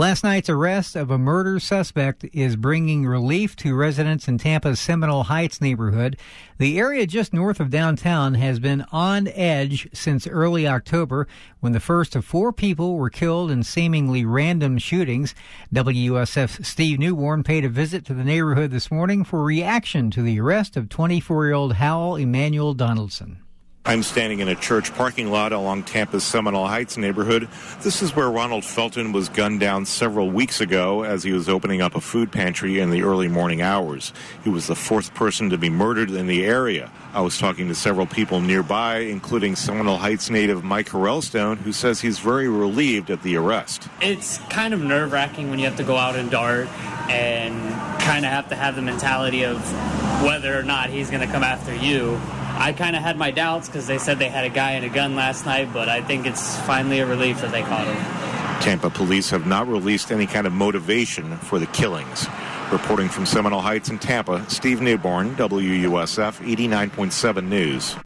Last night's arrest of a murder suspect is bringing relief to residents in Tampa's Seminole Heights neighborhood. The area just north of downtown has been on edge since early October, when the first of 4 people were killed in seemingly random shootings. WUSF's Steve Newborn paid a visit to the neighborhood this morning for reaction to the arrest of 24-year-old Howell Emmanuel Donaldson. I'm standing in a church parking lot along Tampa's Seminole Heights neighborhood. This is where Ronald Felton was gunned down several weeks ago as he was opening up a food pantry in the early morning hours. He was the 4th person to be murdered in the area. I was talking to several people nearby, including Seminole Heights native Mike Harrelstone, who says he's very relieved at the arrest. It's kind of nerve-wracking when you have to go out and dart and kind of have to have the mentality of whether or not he's going to come after you. I kind of had my doubts because they said they had a guy and a gun last night, but I think it's finally a relief that they caught him. Tampa police have not released any kind of motivation for the killings. Reporting from Seminole Heights and Tampa, Steve Newborn, WUSF 89.7 News.